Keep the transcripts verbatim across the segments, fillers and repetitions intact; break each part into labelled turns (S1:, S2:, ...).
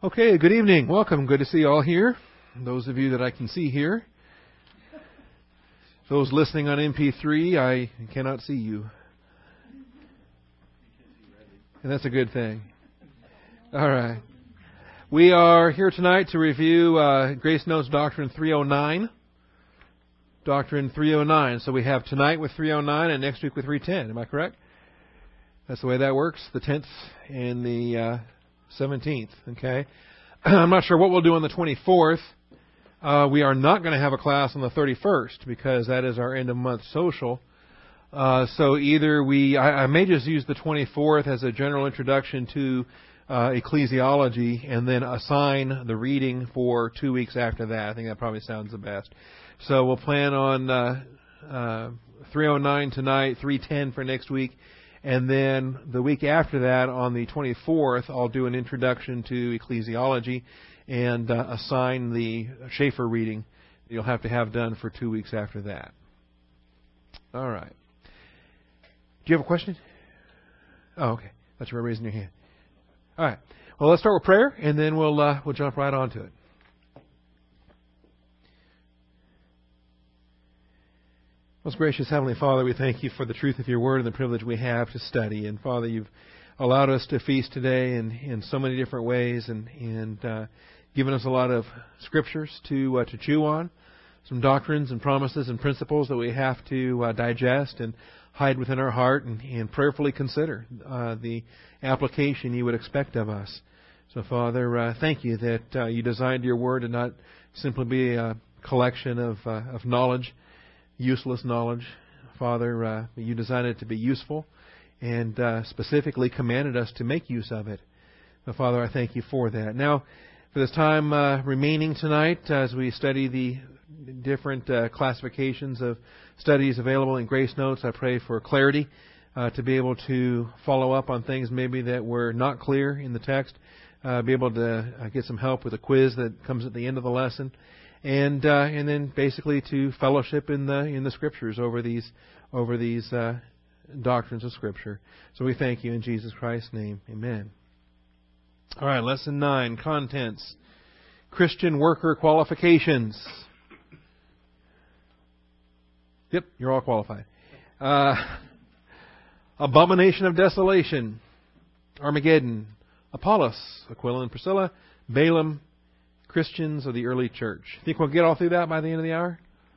S1: Okay, good evening. Welcome. Good to see you all here. Those of you that I can see here. Those listening on M P three, I cannot see you. And that's a good thing. All right. We are here tonight to review uh, Grace Notes Doctrine three oh nine. Doctrine three oh nine. So we have tonight with three oh nine and next week with three ten. Am I correct? That's the way that works. The tenth and the uh, seventeenth. Okay. I'm not sure what we'll do on the twenty-fourth. Uh, we are not going to have a class on the thirty-first because that is our end of month social. Uh, so either we, I, I may just use the twenty-fourth as a general introduction to uh, ecclesiology and then assign the reading for two weeks after that. I think that probably sounds the best. So we'll plan on uh, uh, three oh nine tonight, three ten for next week. And then the week after that, on the twenty-fourth, I'll do an introduction to ecclesiology and uh, assign the Schaeffer reading that you'll have to have done for two weeks after that. All right. Do you have a question? Oh, okay. That's you raising your hand. All right. Well, let's start with prayer, and then we'll uh, we'll jump right onto it. Most gracious Heavenly Father, we thank you for the truth of your word and the privilege we have to study. And Father, you've allowed us to feast today in, in so many different ways and, and uh, given us a lot of scriptures to uh, to chew on, some doctrines and promises and principles that we have to uh, digest and hide within our heart and, and prayerfully consider uh, the application you would expect of us. So, Father, uh, thank you that uh, you designed your word to not simply be a collection of, uh, of knowledge, useless knowledge. Father, uh, you designed it to be useful and uh, specifically commanded us to make use of it. So, Father, I thank you for that. Now, for this time uh, remaining tonight, as we study the different uh, classifications of studies available in Grace Notes, I pray for clarity uh, to be able to follow up on things maybe that were not clear in the text, uh, be able to uh, get some help with a quiz that comes at the end of the lesson. And uh, and then basically to fellowship in the in the Scriptures over these over these uh, doctrines of Scripture. So we thank you in Jesus Christ's name. Amen. All right, lesson nine, contents, Christian worker qualifications. Yep, you're all qualified. Uh, abomination of desolation, Armageddon, Apollos, Aquila and Priscilla, Balaam, Christians of the early church. Think we'll get all through that by the end of the hour?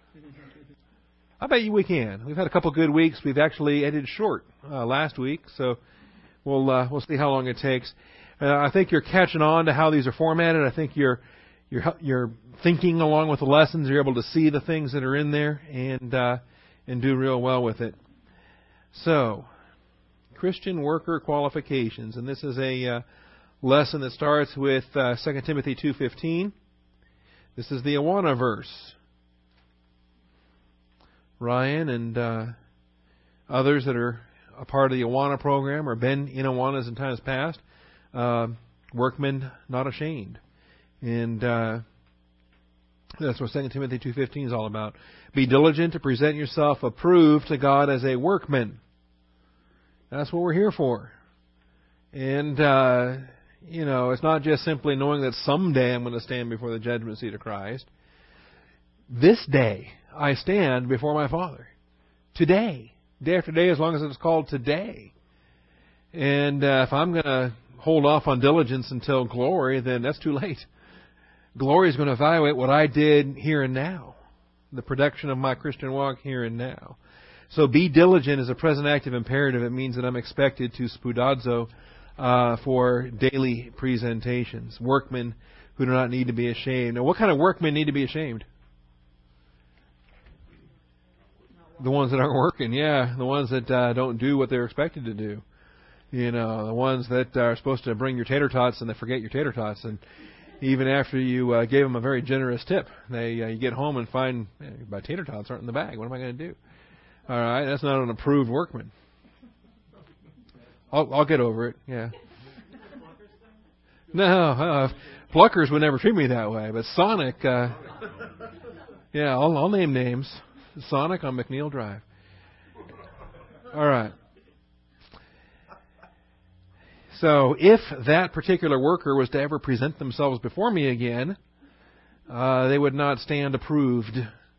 S1: I bet you we can. We've had a couple good weeks. We've actually ended short uh, last week, so we'll uh, we'll see how long it takes. Uh, I think you're catching on to how these are formatted. I think you're you're you're thinking along with the lessons. You're able to see the things that are in there and uh, and do real well with it. So, Christian worker qualifications, and this is a uh, lesson that starts with uh, Second Timothy two fifteen. This is the Awana verse. Ryan and uh, others that are a part of the Awana program or been in Awanas in times past, uh, workmen not ashamed. And uh, that's what Second Timothy two fifteen is all about. Be diligent to present yourself approved to God as a workman. That's what we're here for. And uh You know, it's not just simply knowing that someday I'm going to stand before the judgment seat of Christ. This day I stand before my Father. Today. Day after day, as long as it's called today. And uh, if I'm going to hold off on diligence until glory, then that's too late. Glory is going to evaluate what I did here and now. The production of my Christian walk here and now. So be diligent is a present active imperative. It means that I'm expected to spoudazo Uh, for daily presentations. Workmen who do not need to be ashamed. Now, what kind of workmen need to be ashamed? The ones that aren't working, yeah. The ones that uh, don't do what they're expected to do. You know, the ones that are supposed to bring your tater tots and they forget your tater tots. And even after you uh, gave them a very generous tip, they uh, you get home and find, hey, my tater tots aren't in the bag. What am I going to do? All right, that's not an approved workman. I'll, I'll get over it, yeah. No, uh, Pluckers would never treat me that way, but Sonic, uh, yeah, I'll, I'll name names. Sonic on McNeil Drive. All right. So if that particular worker was to ever present themselves before me again, uh, they would not stand approved.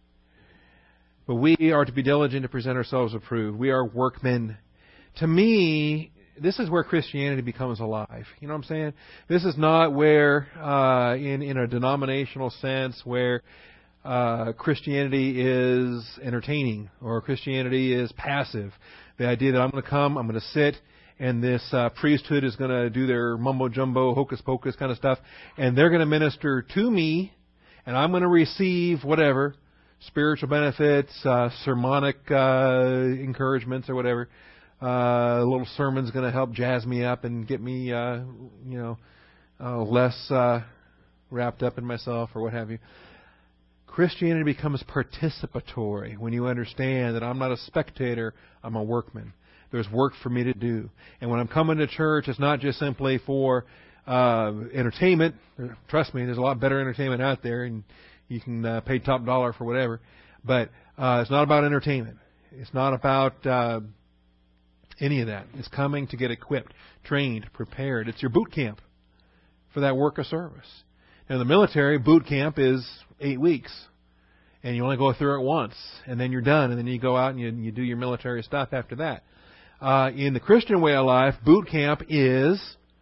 S1: But we are to be diligent to present ourselves approved. We are workmen. To me, this is where Christianity becomes alive. You know what I'm saying? This is not where, uh, in, in a denominational sense, where uh, Christianity is entertaining or Christianity is passive. The idea that I'm going to come, I'm going to sit, and this uh, priesthood is going to do their mumbo-jumbo, hocus-pocus kind of stuff, and they're going to minister to me, and I'm going to receive whatever, spiritual benefits, uh, sermonic uh, encouragements or whatever. Uh, a little sermon's going to help jazz me up and get me, uh, you know, uh, less uh, wrapped up in myself or what have you. Christianity becomes participatory when you understand that I'm not a spectator, I'm a workman. There's work for me to do. And when I'm coming to church, it's not just simply for uh, entertainment. Trust me, there's a lot better entertainment out there, and you can uh, pay top dollar for whatever. But uh, it's not about entertainment. It's not about uh, any of that. It's coming to get equipped, trained, prepared. It's your boot camp for that work of service. Now, in the military, boot camp is eight weeks. And you only go through it once. And then you're done. And then you go out and you, you do your military stuff after that. Uh, in the Christian way of life, boot camp is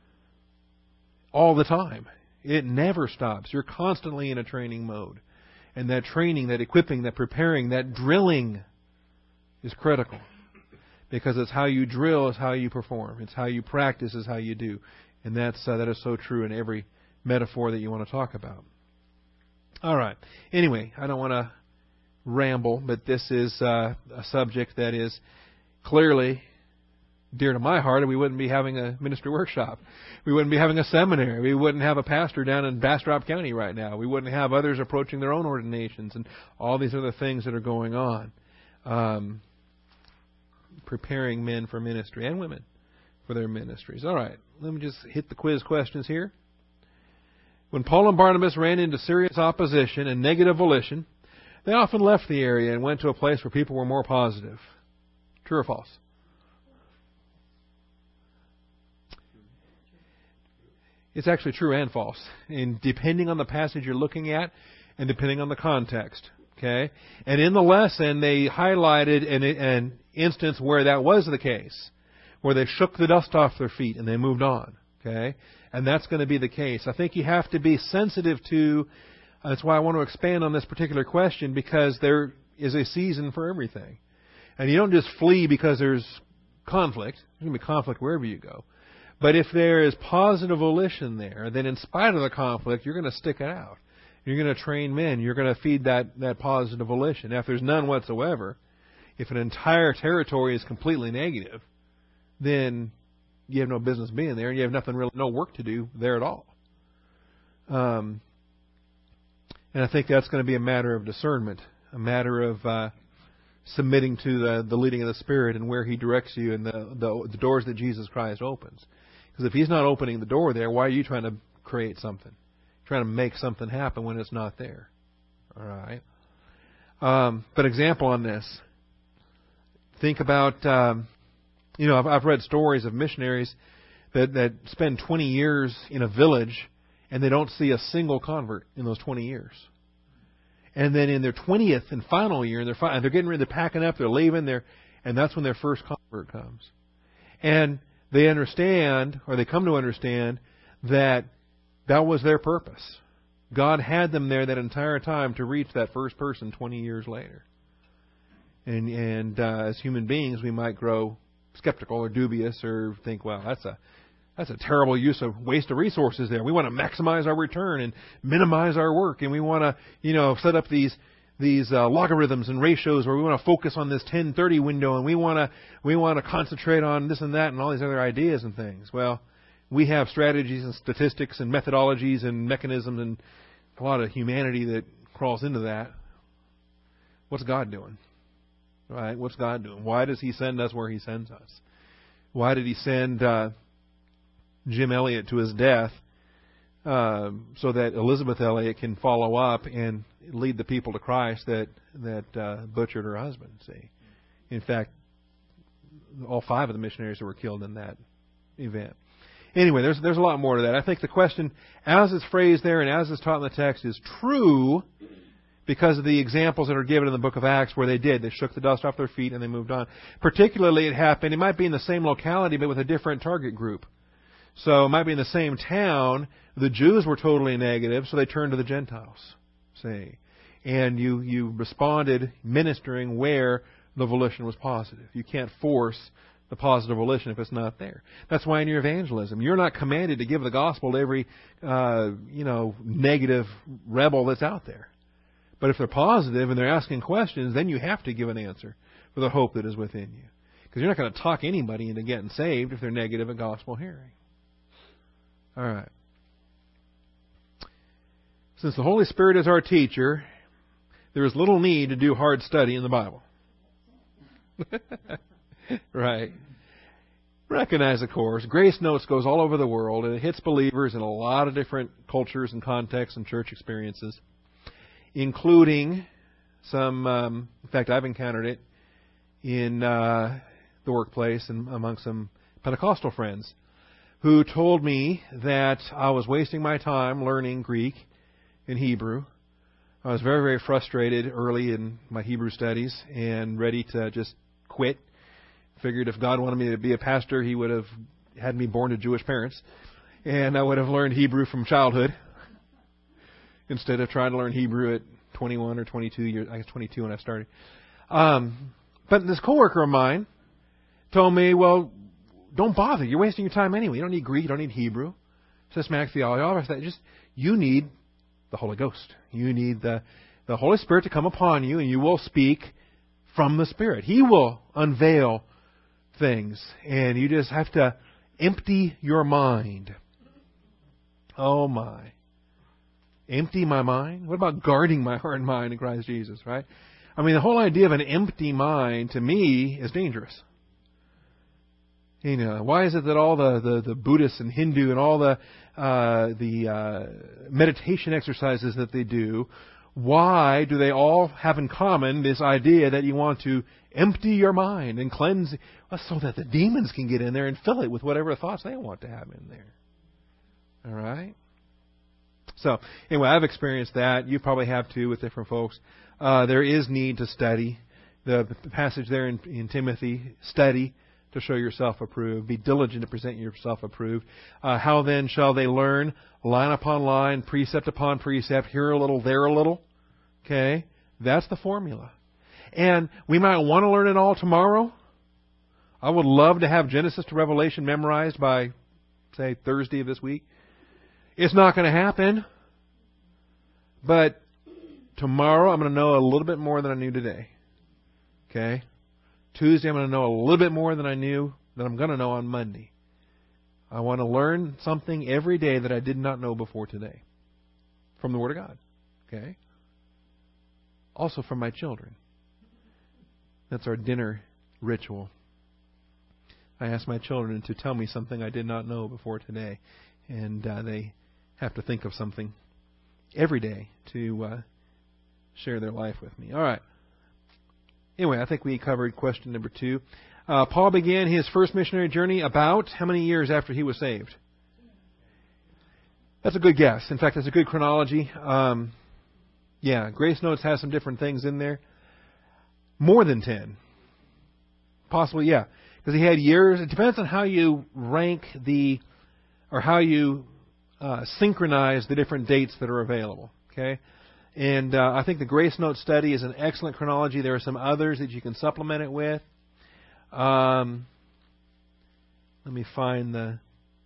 S1: all the time. It never stops. You're constantly in a training mode. And that training, that equipping, that preparing, that drilling is critical. Because it's how you drill is how you perform. It's how you practice is how you do. And that's uh, that is so true in every metaphor that you want to talk about. All right. Anyway, I don't want to ramble, but this is uh, a subject that is clearly dear to my heart, and we wouldn't be having a ministry workshop. We wouldn't be having a seminary. We wouldn't have a pastor down in Bastrop County right now. We wouldn't have others approaching their own ordinations and all these other things that are going on. Um, preparing men for ministry and women for their ministries. All right, let me just hit the quiz questions here. When Paul and Barnabas ran into serious opposition and negative volition, they often left the area and went to a place where people were more positive. True or false? It's actually true and false, and depending on the passage you're looking at and depending on the context. Okay? And in the lesson, they highlighted an, an instance where that was the case, where they shook the dust off their feet and they moved on. Okay? And that's going to be the case. I think you have to be sensitive to, uh, that's why I want to expand on this particular question, because there is a season for everything. And you don't just flee because there's conflict. There's going to be conflict wherever you go. But if there is positive volition there, then in spite of the conflict, you're going to stick it out. You're going to train men. You're going to feed that, that positive volition. Now, if there's none whatsoever, if an entire territory is completely negative, then you have no business being there, and you have nothing really, no work to do there at all. Um, and I think that's going to be a matter of discernment, a matter of uh, submitting to the, the leading of the Spirit and where He directs you and the, the, the doors that Jesus Christ opens. Because if He's not opening the door there, why are you trying to create something? Trying to make something happen when it's not there. All right. Um, but example on this. Think about, um, you know, I've, I've read stories of missionaries that, that spend twenty years in a village and they don't see a single convert in those twenty years. And then in their twentieth and final year, they're fi- they're getting ready, they're packing up, they're leaving, they're, and that's when their first convert comes. And they understand, or they come to understand, that that was their purpose. God had them there that entire time to reach that first person twenty years later. And and uh, as human beings, we might grow skeptical or dubious or think, well, that's a that's a terrible use of waste of resources there. We want to maximize our return and minimize our work, and we want to, you know, set up these these uh, logarithms and ratios where we want to focus on this ten thirty window, and we want to we want to concentrate on this and that and all these other ideas and things. Well, we have strategies and statistics and methodologies and mechanisms and a lot of humanity that crawls into that. What's God doing? Right? What's God doing? Why does He send us where He sends us? Why did He send uh, Jim Elliot to his death uh, so that Elizabeth Elliot can follow up and lead the people to Christ that that uh, butchered her husband? See, in fact, all five of the missionaries were killed in that event. Anyway, there's there's a lot more to that. I think the question, as it's phrased there and as it's taught in the text, is true because of the examples that are given in the book of Acts where they did. They shook the dust off their feet and they moved on. Particularly, it happened, it might be in the same locality but with a different target group. So it might be in the same town. The Jews were totally negative, so they turned to the Gentiles. See? And you, you responded ministering where the volition was positive. You can't force the positive volition if it's not there. That's why in your evangelism, you're not commanded to give the gospel to every, uh, you know, negative rebel that's out there. But if they're positive and they're asking questions, then you have to give an answer for the hope that is within you. Because you're not going to talk anybody into getting saved if they're negative at gospel hearing. All right. Since the Holy Spirit is our teacher, there is little need to do hard study in the Bible. Right. Recognize, of course, Grace Notes goes all over the world, and it hits believers in a lot of different cultures and contexts and church experiences, including some, um, in fact, I've encountered it in uh, the workplace and among some Pentecostal friends who told me that I was wasting my time learning Greek and Hebrew. I was very, very frustrated early in my Hebrew studies and ready to just quit. Figured if God wanted me to be a pastor, He would have had me born to Jewish parents, and I would have learned Hebrew from childhood instead of trying to learn Hebrew at twenty-one or twenty-two years. I guess twenty-two when I started. Um, but this coworker of mine told me, well, don't bother. You're wasting your time anyway. You don't need Greek. You don't need Hebrew. Systematic theology. All of that. Just, you need the Holy Ghost. You need the, the Holy Spirit to come upon you, and you will speak from the Spirit. He will unveil things, and you just have to empty your mind. Oh my. Empty my mind? What about guarding my heart and mind in Christ Jesus, right? I mean, the whole idea of an empty mind, to me, is dangerous. You know, why is it that all the, the, the Buddhists and Hindu and all the uh, the uh, meditation exercises that they do, why do they all have in common this idea that you want to empty your mind and cleanse, well, so that the demons can get in there and fill it with whatever thoughts they want to have in there? All right? So, anyway, I've experienced that. You probably have too with different folks. Uh, there is need to study. The passage there in, in Timothy, study to show yourself approved. Be diligent to present yourself approved. Uh, how then shall they learn? Line upon line, precept upon precept, here a little, there a little. Okay? That's the formula. And we might want to learn it all tomorrow. I would love to have Genesis to Revelation memorized by, say, Thursday of this week. It's not going to happen. But tomorrow I'm going to know a little bit more than I knew today. Okay? Tuesday I'm going to know a little bit more than I knew that I'm going to know on Monday. I want to learn something every day that I did not know before today. From the Word of God. Okay? Also from my children. That's our dinner ritual. I ask my children to tell me something I did not know before today. And uh, they have to think of something every day to uh, share their life with me. All right. Anyway, I think we covered question number two. Uh, Paul began his first missionary journey about how many years after he was saved? That's a good guess. In fact, that's a good chronology. Um, yeah, Grace Notes has some different things in there. More than ten. Possibly, yeah. Because he had years. It depends on how you rank the, or how you uh, synchronize the different dates that are available. Okay? And uh, I think the Grace Note study is an excellent chronology. There are some others that you can supplement it with. Um, let me find the...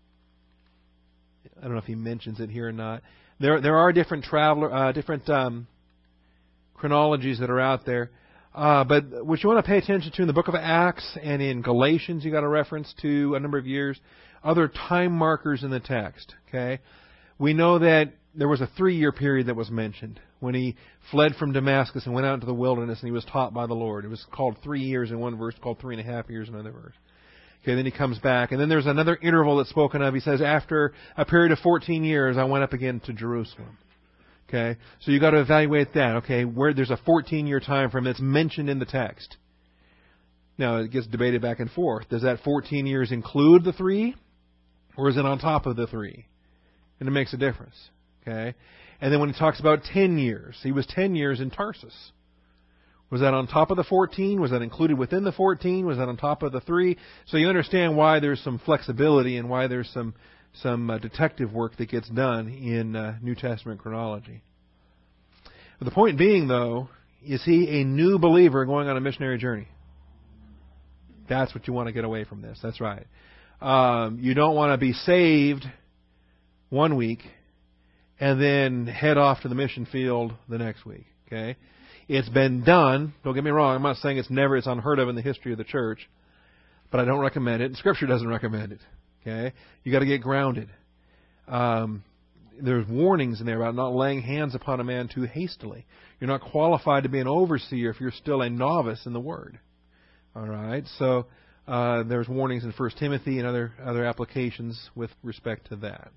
S1: I don't know if he mentions it here or not. There there are different traveler, uh, different um, chronologies that are out there. Uh, but what you want to pay attention to in the book of Acts and in Galatians, you got a reference to a number of years. Other time markers in the text. Okay, we know that there was a three-year period that was mentioned when he fled from Damascus and went out into the wilderness and he was taught by the Lord. It was called three years in one verse, called three and a half years in another verse. Okay, then he comes back. And then there's another interval that's spoken of. He says, after a period of fourteen years, I went up again to Jerusalem. Okay, so you got to evaluate that. Okay, where there's a fourteen-year time frame that's mentioned in the text. Now, it gets debated back and forth. Does that fourteen years include the three? Or is it on top of the three? And it makes a difference. Okay? And then when he talks about ten years, he was ten years in Tarsus. Was that on top of the fourteen? Was that included within the fourteen? Was that on top of the three? So you understand why there's some flexibility and why there's some some uh, detective work that gets done in uh, New Testament chronology. But the point being, though, is he a new believer going on a missionary journey? That's what you want to get away from this. That's right. Um, you don't want to be saved one week and then head off to the mission field the next week. Okay? It's been done. Don't get me wrong. I'm not saying it's never, it's unheard of in the history of the church, but I don't recommend it. And Scripture doesn't recommend it. Okay? You got to get grounded. Um, there's warnings in there about not laying hands upon a man too hastily. You're not qualified to be an overseer if you're still a novice in the Word. All right? So uh, there's warnings in First Timothy and other other applications with respect to that.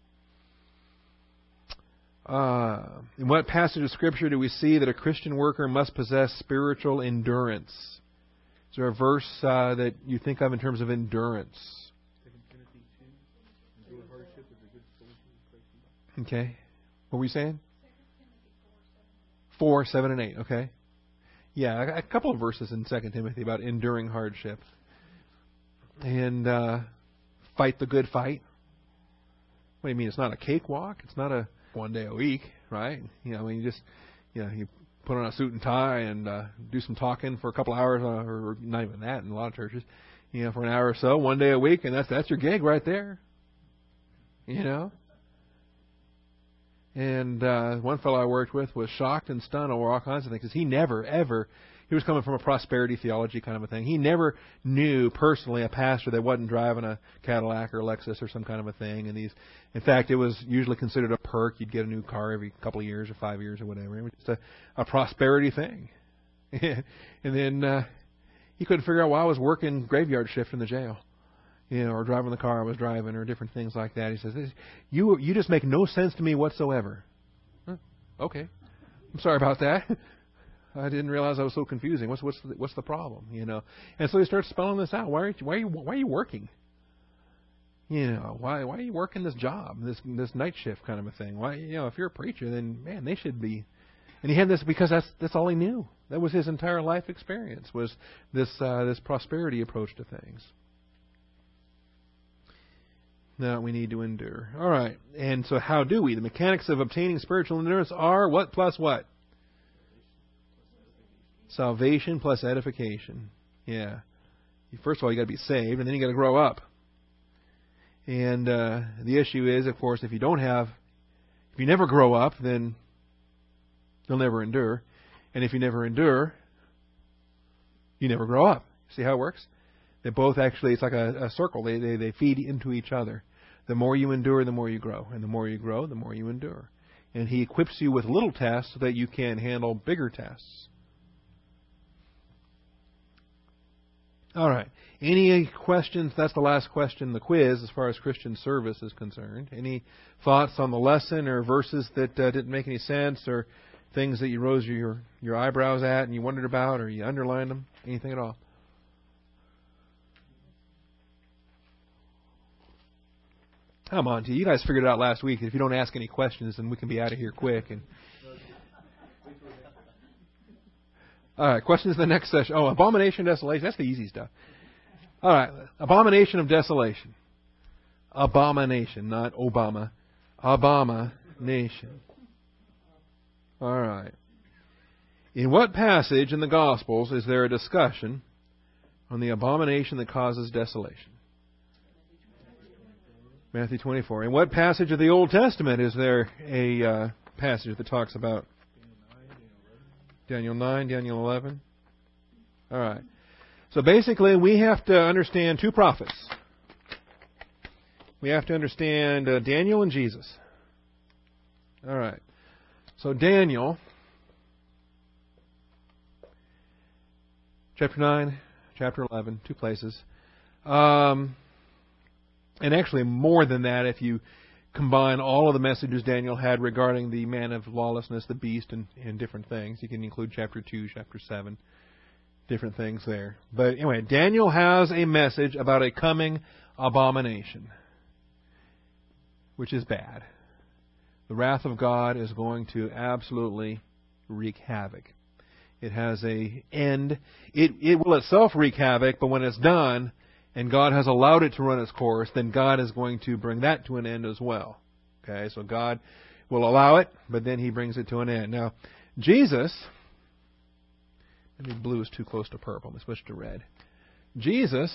S1: Uh, in what passage of Scripture do we see that a Christian worker must possess spiritual endurance? Is there a verse uh, that you think of in terms of endurance? Okay. What were you saying? Four, seven, and eight. Okay. Yeah, a couple of verses in Second Timothy about enduring hardship. And uh, fight the good fight. What do you mean? It's not a cakewalk. It's not a one day a week, right? You know, I mean, you just, you know, you put on a suit and tie and uh, do some talking for a couple of hours, uh, or not even that in a lot of churches, you know, for an hour or so, one day a week, and that's that's your gig right there. You know. And uh, one fellow I worked with was shocked and stunned over all kinds of things because he never, ever, he was coming from a prosperity theology kind of a thing. He never knew personally a pastor that wasn't driving a Cadillac or Lexus or some kind of a thing. And these, in fact, it was usually considered a perk. You'd get a new car every couple of years or five years or whatever. It was just a, a prosperity thing. And then uh, he couldn't figure out why I was working graveyard shift in the jail. You know, or driving the car I was driving, or different things like that. He says, "You you just make no sense to me whatsoever." Huh, okay, I'm sorry about that. I didn't realize I was so confusing. What's what's the, what's the problem? You know, and so he starts spelling this out. Why are you why are you why are you working? You know, why why are you working this job, this this night shift kind of a thing? Why, you know, if you're a preacher, then man, they should be. And he had this because that's that's all he knew. That was his entire life experience, was this uh, this prosperity approach to things. No, we need to endure. All right. And so how do we? The mechanics of obtaining spiritual endurance are what plus what? Salvation plus edification. Yeah. First of all, you got to be saved, and then you got to grow up. And uh, the issue is, of course, if you don't have, if you never grow up, then you'll never endure. And if you never endure, you never grow up. See how it works? They both actually, it's like a, a circle. They, they they feed into each other. The more you endure, the more you grow. And the more you grow, the more you endure. And He equips you with little tests so that you can handle bigger tests. All right. Any questions? That's the last question, the quiz, as far as Christian service is concerned. Any thoughts on the lesson or verses that uh, didn't make any sense, or things that you rose your, your eyebrows at and you wondered about, or you underlined them? Anything at all? Come on, you guys figured it out last week. If you don't ask any questions, then we can be out of here quick. And all right, questions in the next session. Oh, abomination of desolation. That's the easy stuff. All right, abomination of desolation. Abomination, not Obama. Abomination. All right. In what passage in the Gospels is there a discussion on the abomination that causes desolation? Matthew twenty-four. In what passage of the Old Testament is there a uh, passage that talks about Daniel nine, Daniel eleven? All right. So basically, we have to understand two prophets. We have to understand uh, Daniel and Jesus. All right. So Daniel, chapter nine, chapter eleven, two places. Um... And actually more than that if you combine all of the messages Daniel had regarding the man of lawlessness, the beast, and, and different things. You can include chapter two, chapter seven, different things there. But anyway, Daniel has a message about a coming abomination. which is bad. The wrath of God is going to absolutely wreak havoc. It has a end. It, it will itself wreak havoc, but when it's done, and God has allowed it to run its course, then God is going to bring that to an end as well. Okay, so God will allow it, but then He brings it to an end. Now, Jesus, maybe blue is too close to purple. Let's switch to red. Jesus,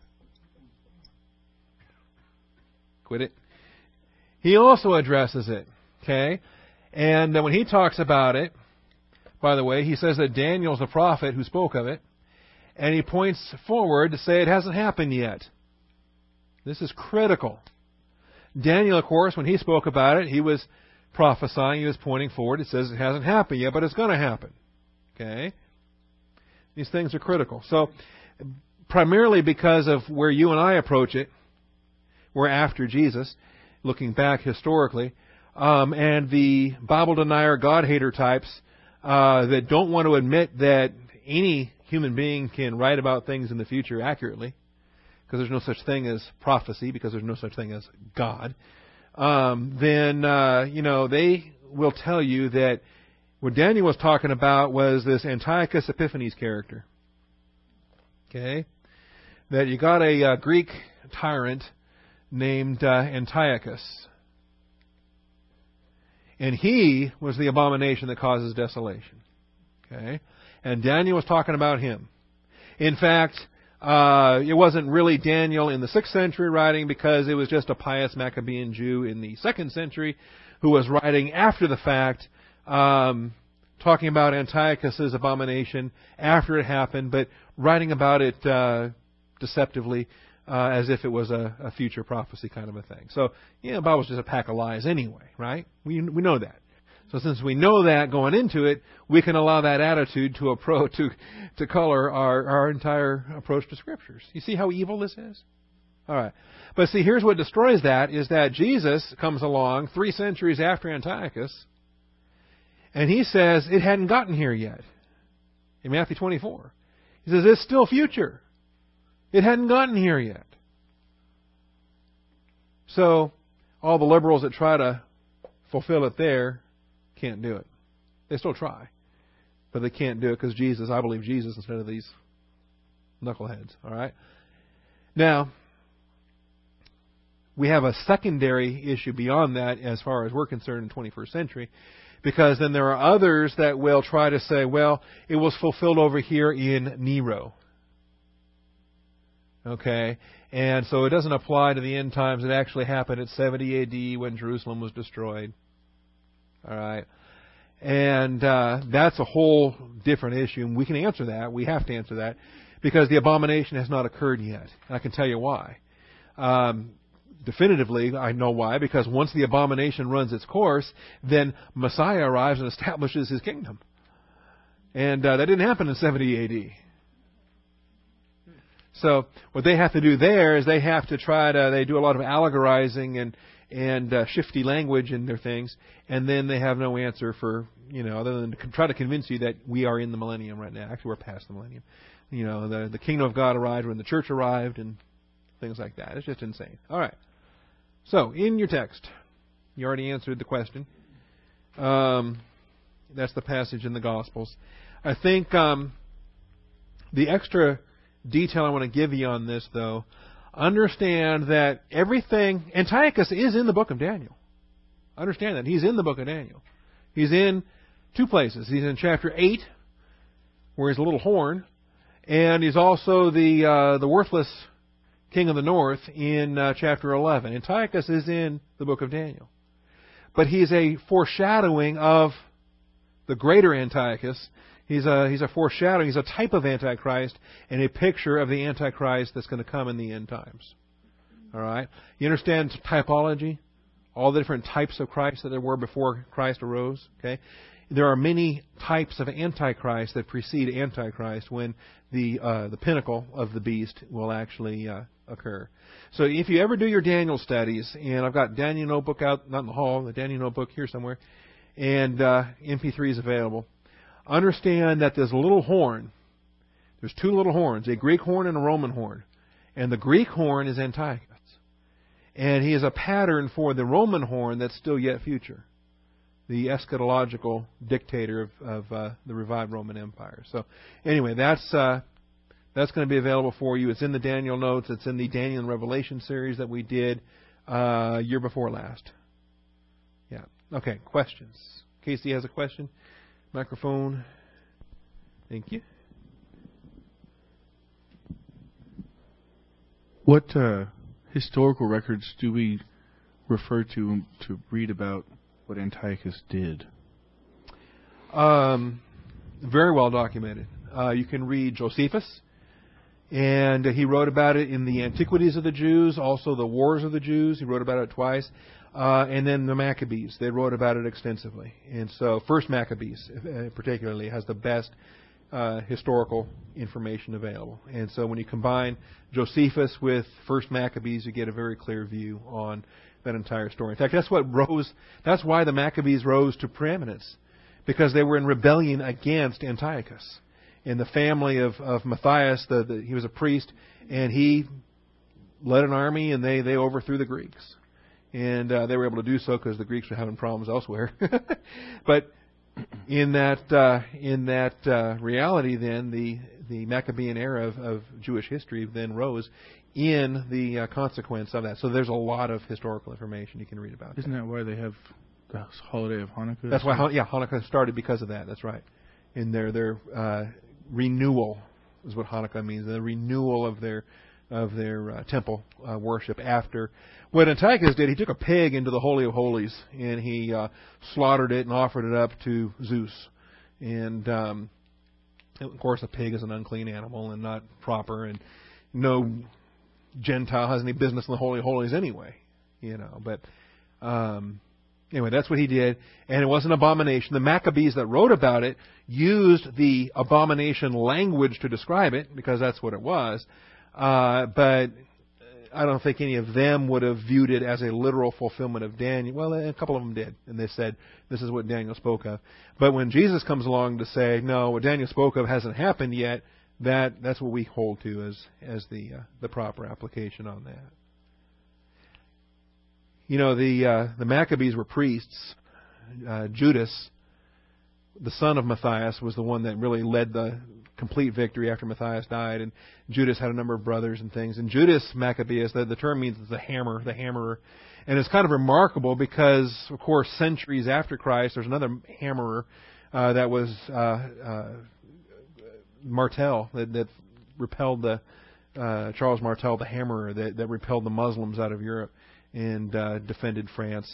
S1: quit it. He also addresses it. Okay, and when He talks about it, by the way, He says that Daniel's the prophet who spoke of it, and He points forward to say it hasn't happened yet. This is critical. Daniel, of course, when he spoke about it, he was prophesying, he was pointing forward. It says it hasn't happened yet, but it's going to happen. Okay? These things are critical. So, primarily because of where you and I approach it, we're after Jesus, looking back historically, um, and the Bible denier, God-hater types uh, that don't want to admit that any human being can write about things in the future accurately, because there's no such thing as prophecy, because there's no such thing as God, um, then, uh, you know, they will tell you that what Daniel was talking about was this Antiochus Epiphanes character. Okay? That you got a uh, Greek tyrant named uh, Antiochus. And he was the abomination that causes desolation. Okay? And Daniel was talking about him. In fact, uh, it wasn't really Daniel in the sixth century writing, because it was just a pious Maccabean Jew in the second century who was writing after the fact, um, talking about Antiochus' abomination after it happened, but writing about it uh, deceptively, uh, as if it was a, a future prophecy kind of a thing. So, yeah, the Bible's just a pack of lies anyway, right? We we know that. So since we know that going into it, we can allow that attitude to approach to to color our, our entire approach to Scriptures. You see how evil this is? All right. But see, here's what destroys that, is that Jesus comes along three centuries after Antiochus, and He says it hadn't gotten here yet. In Matthew twenty-four. He says it's still future. It hadn't gotten here yet. So, all the liberals that try to fulfill it there can't do it. They still try. But they can't do it because Jesus, I believe Jesus instead of these knuckleheads. All right? Now, we have a secondary issue beyond that as far as we're concerned in the twenty-first century, because then there are others that will try to say, well, it was fulfilled over here in Nero. Okay? And so it doesn't apply to the end times. It actually happened at seventy A D when Jerusalem was destroyed. All right? And uh, that's a whole different issue, and we can answer that. We have to answer that, because the abomination has not occurred yet. And I can tell you why. Um, definitively, I know why, because once the abomination runs its course, then Messiah arrives and establishes His kingdom. And uh, that didn't happen in seventy A D. So what they have to do there is they have to try to, they do a lot of allegorizing and and uh, shifty language in their things, and then they have no answer for, you know, other than to try to convince you that we are in the millennium right now. Actually, we're past the millennium. You know, the the kingdom of God arrived when the church arrived, and things like that. It's just insane. All right. So, in your text, you already answered the question. Um, that's the passage in the Gospels. I think um, the extra detail I want to give you on this, though, understand that everything, Antiochus is in the book of Daniel. Understand that. He's in the book of Daniel. He's in two places. He's in chapter eight, where he's a little horn, and he's also the uh, the worthless king of the north in uh, chapter eleven. Antiochus is in the book of Daniel. But he's a foreshadowing of the greater Antiochus. He's a he's a foreshadowing. He's a type of Antichrist and a picture of the Antichrist that's going to come in the end times. All right? You understand typology? All the different types of Christ that there were before Christ arose? Okay? There are many types of Antichrist that precede Antichrist when the uh, the pinnacle of the beast will actually uh, occur. So if you ever do your Daniel studies, and I've got Daniel notebook out, not in the hall, the Daniel notebook here somewhere, and uh, M P three is available. Understand that there's a little horn. There's two little horns, a Greek horn and a Roman horn. And the Greek horn is Antiochus. And he is a pattern for the Roman horn that's still yet future, the eschatological dictator of, of uh, the revived Roman Empire. So anyway, that's uh, that's going to be available for you. It's in the Daniel notes. It's in the Daniel and Revelation series that we did uh, year before last. Yeah. Okay, questions. Casey has a question. Microphone. Thank you.
S2: What uh, historical records do we refer to to read about what Antiochus did?
S1: Um, very well documented. Uh, you can read Josephus, and he wrote about it in the Antiquities of the Jews, also the Wars of the Jews. He wrote about it twice. Uh, and then the Maccabees, they wrote about it extensively. And so First Maccabees uh, particularly has the best uh, historical information available. And so when you combine Josephus with First Maccabees, you get a very clear view on that entire story. In fact, that's what rose, that's why the Maccabees rose to preeminence, because they were in rebellion against Antiochus. In the family of, of Matthias, the, the, he was a priest, and he led an army, and they, they overthrew the Greeks. And uh, they were able to do so because the Greeks were having problems elsewhere. But in that uh, in that uh, reality, then the the Maccabean era of, of Jewish history then rose in the uh, consequence of that. So there's a lot of historical information you can read about.
S2: Isn't that why they have the holiday of Hanukkah?
S1: That's why, yeah, Hanukkah started because of that. That's right. In their their uh, renewal is what Hanukkah means. The renewal of their of their uh, temple uh, worship after what Antiochus did. He took a pig into the Holy of Holies and he uh, slaughtered it and offered it up to Zeus. And um, of course, a pig is an unclean animal and not proper, and no Gentile has any business in the Holy of Holies anyway. You know, but um, anyway, that's what he did, and it was an abomination. The Maccabees that wrote about it used the abomination language to describe it because that's what it was. Uh, but I don't think any of them would have viewed it as a literal fulfillment of Daniel. Well, a couple of them did, and they said, this is what Daniel spoke of. But when Jesus comes along to say, no, what Daniel spoke of hasn't happened yet, that that's what we hold to as as the uh, the proper application on that. You know, the uh, the Maccabees were priests. Uh, Judas, the son of Matthias, was the one that really led the complete victory after Matthias died, and Judas had a number of brothers and things. And Judas Maccabeus, the, the term means the hammer, the hammerer. And it's kind of remarkable because, of course, centuries after Christ, there's another hammerer uh, that was uh, uh, Martel, that, that repelled the, uh, Charles Martel, the hammerer, that, that repelled the Muslims out of Europe and uh, defended France.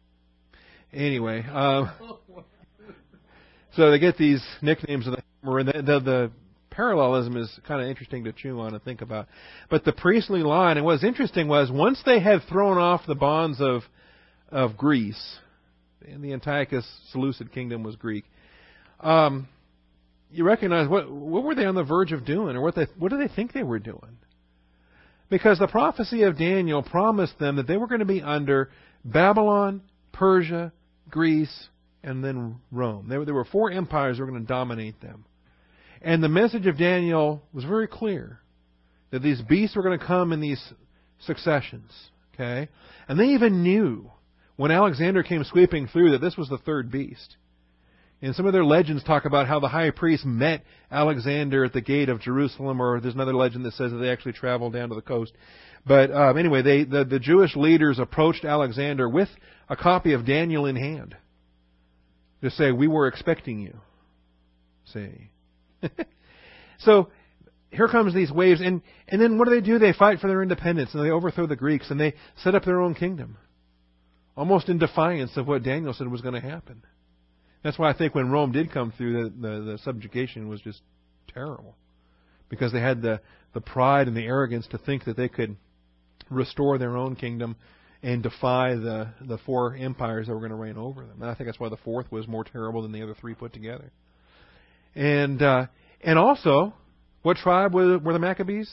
S1: Anyway, uh, so they get these nicknames of the hammerer, and the, the, the parallelism is kind of interesting to chew on and think about. But the priestly line, and what's interesting was once they had thrown off the bonds of of Greece, and the Antiochus Seleucid kingdom was Greek, um, you recognize what what were they on the verge of doing, or what they what do they think they were doing? Because the prophecy of Daniel promised them that they were going to be under Babylon, Persia, Greece, and then Rome. There, there were four empires that were going to dominate them. And the message of Daniel was very clear, that these beasts were going to come in these successions. Okay? And they even knew, when Alexander came sweeping through, that this was the third beast. And some of their legends talk about how the high priest met Alexander at the gate of Jerusalem, or there's another legend that says that they actually traveled down to the coast. But um, anyway, they, the, the Jewish leaders approached Alexander with a copy of Daniel in hand to say, we were expecting you. See? So here comes these waves, and, and then what do they do? They fight for their independence, and they overthrow the Greeks, and they set up their own kingdom, almost in defiance of what Daniel said was going to happen. That's why I think when Rome did come through, the, the, the subjugation was just terrible, because they had the, the pride and the arrogance to think that they could restore their own kingdom and defy the, the four empires that were going to reign over them. And I think that's why the fourth was more terrible than the other three put together. And uh, and also, what tribe were, were the Maccabees?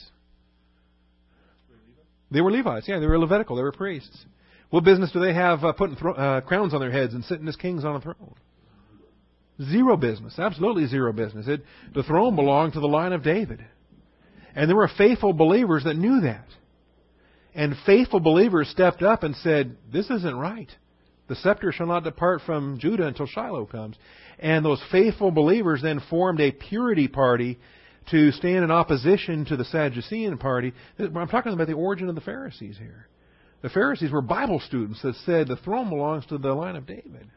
S1: They were Levites. Yeah, they were Levitical. They were priests. What business do they have uh, putting thro- uh, crowns on their heads and sitting as kings on a throne? Zero business. Absolutely zero business. It, the throne belonged to the line of David. And there were faithful believers that knew that. And faithful believers stepped up and said, this isn't right. The scepter shall not depart from Judah until Shiloh comes. And those faithful believers then formed a purity party to stand in opposition to the Sadducean party. I'm talking about the origin of the Pharisees here. The Pharisees were Bible students that said the throne belongs to the line of David.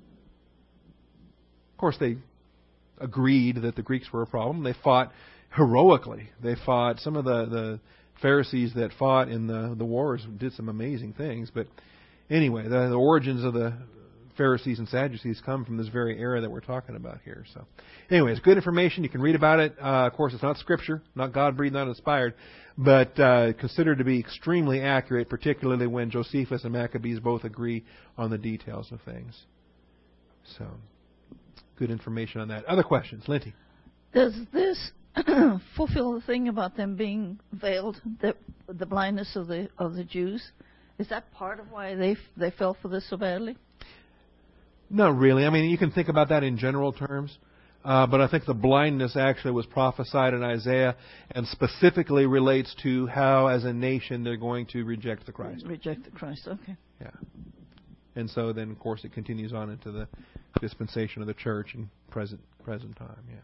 S1: Of course, they agreed that the Greeks were a problem. They fought heroically. They fought, some of the, the Pharisees that fought in the, the wars did some amazing things. But anyway, the, the origins of the Pharisees and Sadducees come from this very era that we're talking about here. So, anyway, it's good information. You can read about it. Uh, of course, it's not Scripture, not God-breathed, not inspired, but uh, considered to be extremely accurate, particularly when Josephus and Maccabees both agree on the details of things. So, good information on that. Other questions? Linty?
S3: Does this fulfill the thing about them being veiled, the, the blindness of the of the Jews? Is that part of why they they fell for this so badly?
S1: Not really. I mean, you can think about that in general terms. Uh, but I think the blindness actually was prophesied in Isaiah and specifically relates to how, as a nation, they're going to reject the Christ.
S3: Reject the Christ, okay.
S1: Yeah. And so then, of course, it continues on into the dispensation of the church in present present time. Yeah.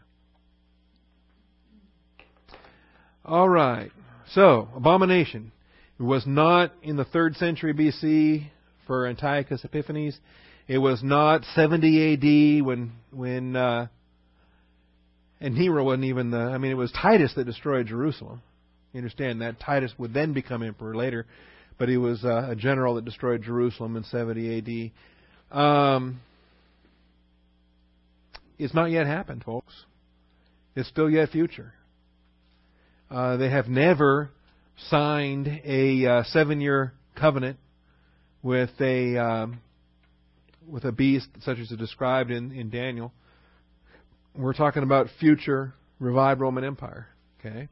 S1: All right. So, abomination. It was not in the third century B C for Antiochus Epiphanes. It was not seventy A D when when uh, and Nero wasn't even the. I mean, it was Titus that destroyed Jerusalem. You understand that Titus would then become emperor later, but he was uh, a general that destroyed Jerusalem in seventy A D. Um, it's not yet happened, folks. It's still yet future. Uh, they have never signed a uh, seven-year covenant with a um, with a beast such as is described in, in Daniel. We're talking about future revived Roman Empire. Okay.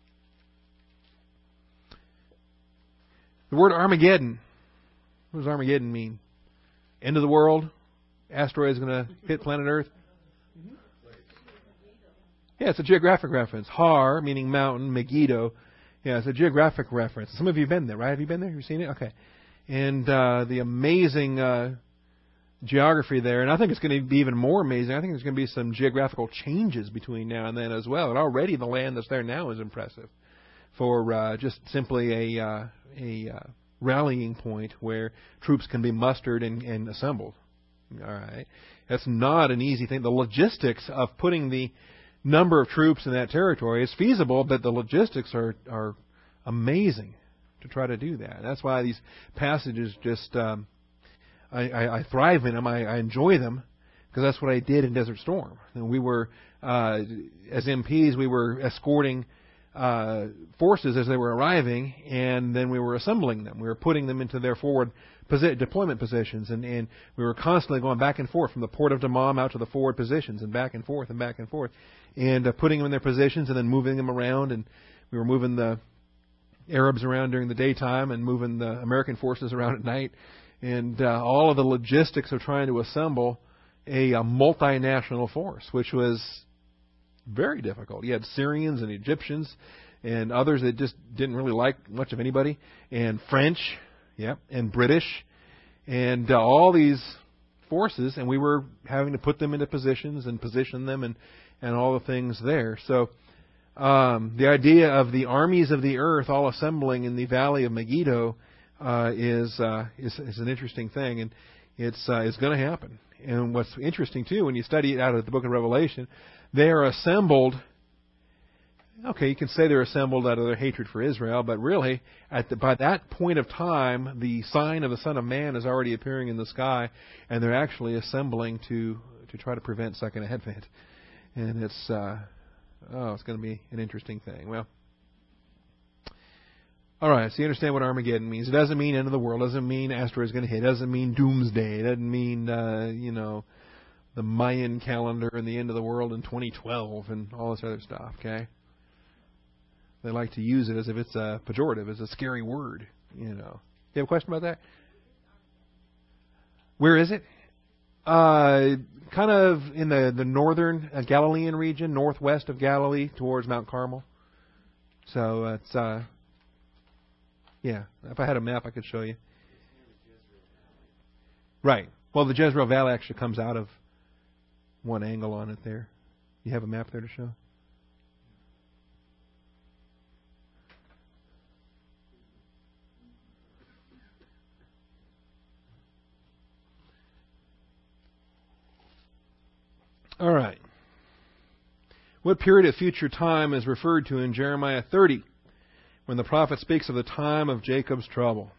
S1: The word Armageddon. What does Armageddon mean? End of the world? Asteroid is going to hit planet Earth? Yeah, it's a geographic reference. Har, meaning mountain, Megiddo. Yeah, it's a geographic reference. Some of you have been there, right? Have you been there? Have you seen it? Okay. And uh, the amazing uh, geography there, and I think it's going to be even more amazing. I think there's going to be some geographical changes between now and then as well. And already the land that's there now is impressive for uh, just simply a uh, a uh, rallying point where troops can be mustered and, and assembled. All right, that's not an easy thing. The logistics of putting the number of troops in that territory is feasible, but the logistics are are amazing to try to do that. That's why these passages just um, I, I, I thrive in them. I, I enjoy them because that's what I did in Desert Storm. And we were uh, as M Ps, we were escorting uh, forces as they were arriving, and then we were assembling them. We were putting them into their forward posi- deployment positions, and, and we were constantly going back and forth from the port of Dammam out to the forward positions, and back and forth and back and forth, and uh, putting them in their positions and then moving them around. And we were moving the Arabs around during the daytime and moving the American forces around at night, and uh, all of the logistics of trying to assemble a, a multinational force, which was very difficult. You had Syrians and Egyptians and others that just didn't really like much of anybody, and French, yeah, and British, and uh, all these forces, and we were having to put them into positions and position them and, and all the things there. So um, the idea of the armies of the earth all assembling in the valley of Megiddo uh, is, uh, is is an interesting thing, and it's uh, it's going to happen. And what's interesting too, when you study it out of the Book of Revelation, they are assembled. Okay, you can say they're assembled out of their hatred for Israel, but really, at the, by that point of time, the sign of the Son of Man is already appearing in the sky, and they're actually assembling to to try to prevent Second Advent. And it's uh, oh, it's going to be an interesting thing. Well, all right. So you understand what Armageddon means. It doesn't mean end of the world. It doesn't mean asteroid's going to hit. It doesn't mean doomsday. It doesn't mean uh, you know the Mayan calendar and the end of the world in twenty twelve and all this other stuff. Okay. They like to use it as if it's a pejorative, as a scary word. You know. You have a question about that? Where is it? Uh, kind of in the, the northern uh, Galilean region, northwest of Galilee, towards Mount Carmel. So it's uh, Yeah. If I had a map, I could show you. Right. Well, the Jezreel Valley actually comes out of one angle on it there. You have a map there to show? All right. What period of future time is referred to in Jeremiah thirty when the prophet speaks of the time of Jacob's trouble?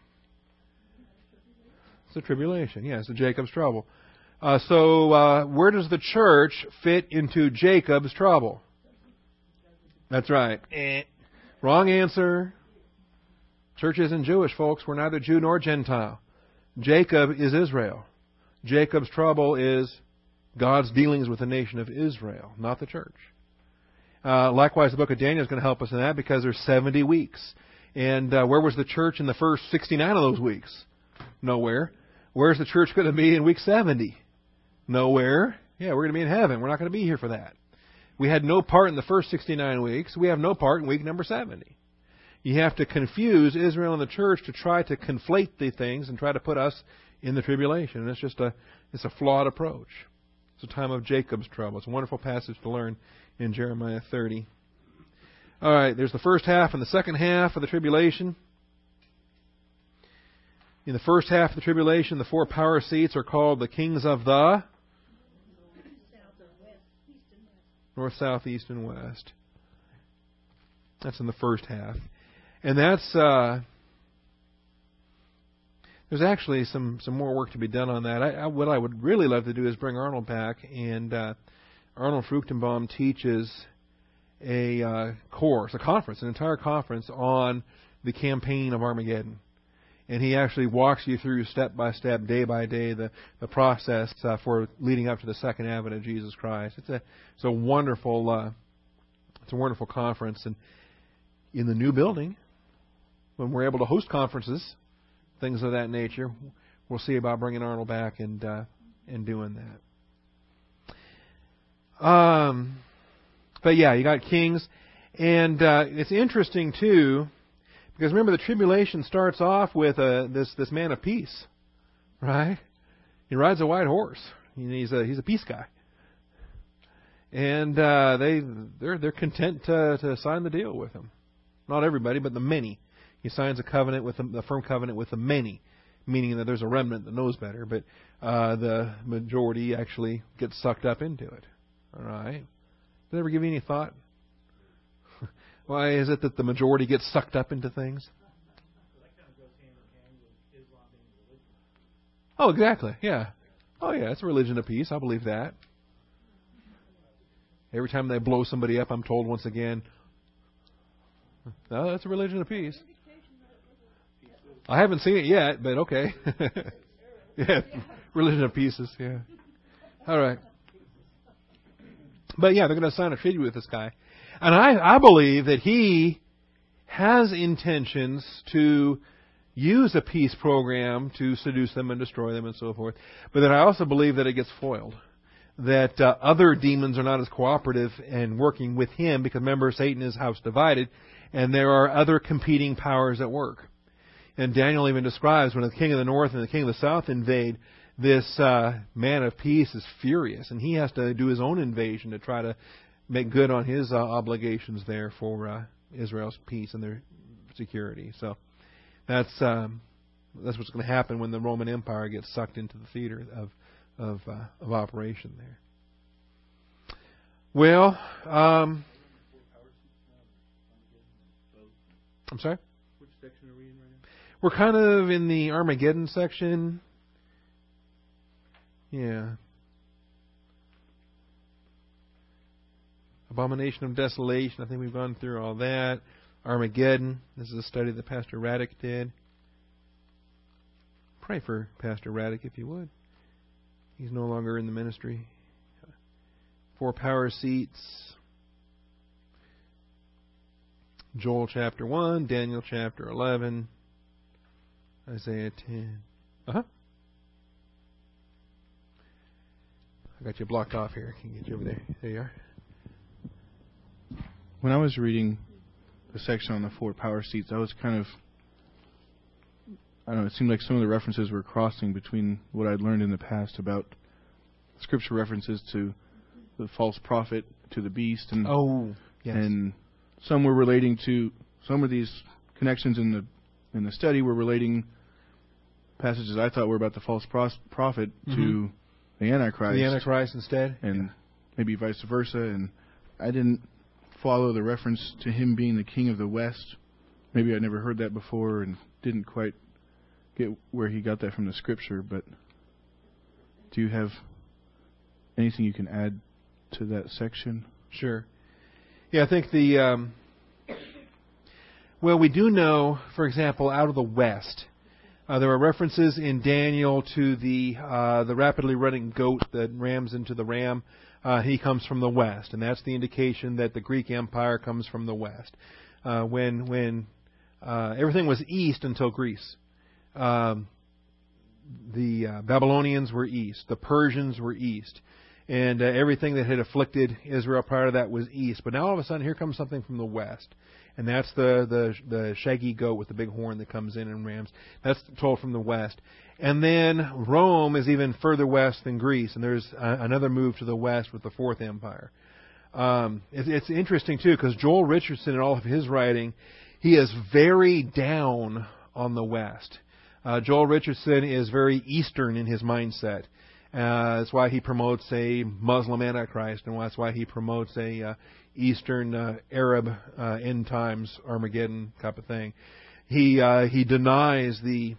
S1: It's the tribulation. Yeah, it's the Jacob's trouble. Uh, so uh, where does the church fit into Jacob's trouble? That's right. Eh. Wrong answer. Church isn't Jewish, folks. We're neither Jew nor Gentile. Jacob is Israel. Jacob's trouble is God's dealings with the nation of Israel, not the church. Uh, likewise, the book of Daniel is going to help us in that because there's seventy weeks. And uh, where was the church in the first sixty-nine of those weeks? Nowhere. Where's the church going to be in week seventy? Nowhere. Yeah, we're going to be in heaven. We're not going to be here for that. We had no part in the first sixty-nine weeks. We have no part in week number seventy. You have to confuse Israel and the church to try to conflate the things and try to put us in the tribulation. And it's just a, it's a flawed approach. It's a time of Jacob's trouble. It's a wonderful passage to learn in Jeremiah thirty. All right, there's the first half and the second half of the tribulation. In the first half of the tribulation, the four power seats are called the kings of the north, south, east, and west. That's in the first half. And that's, uh, there's actually some, some more work to be done on that. I, I, what I would really love to do is bring Arnold back, and uh, Arnold Fruchtenbaum teaches a uh, course, a conference, an entire conference on the campaign of Armageddon. And he actually walks you through step by step, day by day, the, the process uh, for leading up to the second advent of Jesus Christ. It's a it's a wonderful uh, it's a wonderful conference, and in the new building, when we're able to host conferences, things of that nature, we'll see about bringing Arnold back and uh, and doing that. Um, but yeah, you got kings, and uh, it's interesting too. Because remember, the tribulation starts off with uh, this this man of peace, right? He rides a white horse. He's a he's a peace guy, and uh, they they're they're content to to sign the deal with him. Not everybody, but the many. He signs a covenant with them, a firm covenant with the many, meaning that there's a remnant that knows better, but uh, the majority actually gets sucked up into it. All right. Did it ever give you any thought? Why is it that the majority gets sucked up into things? Oh, exactly. Yeah. Oh, yeah. It's a religion of peace. I believe that. Every time they blow somebody up, I'm told once again, no, that's a religion of peace. I haven't seen it yet, but okay. Yeah. Religion of pieces. Yeah. All right. But yeah, they're going to sign a treaty with this guy. And I, I believe that he has intentions to use a peace program to seduce them and destroy them and so forth. But then I also believe that it gets foiled. That uh, other demons are not as cooperative and working with him because, remember, Satan is house divided, and there are other competing powers at work. And Daniel even describes when the king of the north and the king of the south invade, this uh, man of peace is furious, and he has to do his own invasion to try to make good on his uh, obligations there for uh, Israel's peace and their security. So that's um, that's what's going to happen when the Roman Empire gets sucked into the theater of of, uh, of operation there. Well, um, I'm sorry?
S2: Which section are we in right now?
S1: We're kind of in the Armageddon section. Yeah. Abomination of Desolation. I think we've gone through all that. Armageddon. This is a study that Pastor Raddick did. Pray for Pastor Raddick if you would. He's no longer in the ministry. Four power seats. Joel chapter one, Daniel chapter eleven, Isaiah ten. Uh-huh. I got you blocked off here. I can get you over there. There you are.
S2: When I was reading the section on the four power seats, I was kind of I don't know, it seemed like some of the references were crossing between what I'd learned in the past about scripture references to the false prophet, to the beast, and
S1: Oh, yes.
S2: and some were relating to some of these connections in the in the study were relating passages I thought were about the false pros- prophet
S1: Mhm.
S2: to the Antichrist,
S1: The Antichrist instead?
S2: and
S1: Yeah.
S2: maybe vice versa. And I didn't follow the reference to him being the king of the West. Maybe I never heard that before and didn't quite get where he got that from the scripture. But do you have anything you can add to that section?
S1: Sure. Yeah, I think the... Um, well, we do know, for example, out of the West, uh, there are references in Daniel to the uh, the rapidly running goat that rams into the ram. Uh, he comes from the West, and that's the indication that the Greek Empire comes from the West. Uh, when when uh, everything was east until Greece. Um, the uh, Babylonians were east. The Persians were east. And uh, everything that had afflicted Israel prior to that was east. But now all of a sudden here comes something from the west. And that's the, the the shaggy goat with the big horn that comes in and rams. That's told from the west. And then Rome is even further west than Greece. And there's a, another move to the west with the Fourth Empire. Um, it, it's interesting, too, because Joel Richardson, in all of his writing, he is very down on the west. Uh, Joel Richardson is very Eastern in his mindset. Uh, that's why he promotes a Muslim Antichrist, and that's why he promotes a uh, Eastern uh, Arab uh, end times Armageddon type of thing. He uh, he denies the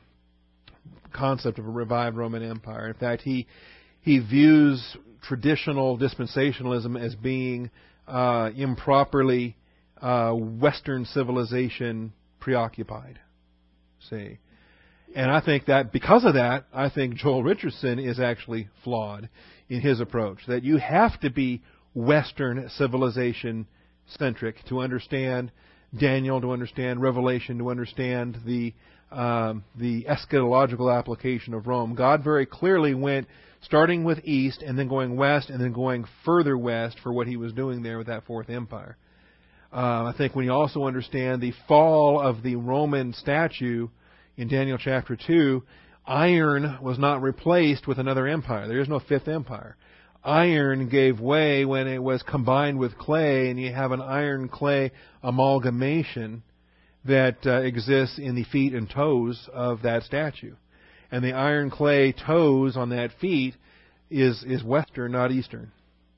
S1: concept of a revived Roman Empire. In fact, he he views traditional dispensationalism as being uh, improperly uh, Western civilization preoccupied. See. And I think that because of that, I think Joel Richardson is actually flawed in his approach. That you have to be Western civilization centric to understand Daniel, to understand Revelation, to understand the um, the eschatological application of Rome. God very clearly went starting with east and then going west and then going further west for what he was doing there with that Fourth Empire. Uh, I think when you also understand the fall of the Roman statue in Daniel chapter two, iron was not replaced with another empire. There is no fifth empire. Iron gave way when it was combined with clay, and you have an iron-clay amalgamation that uh, exists in the feet and toes of that statue. And the iron-clay toes on that feet is, is Western, not Eastern.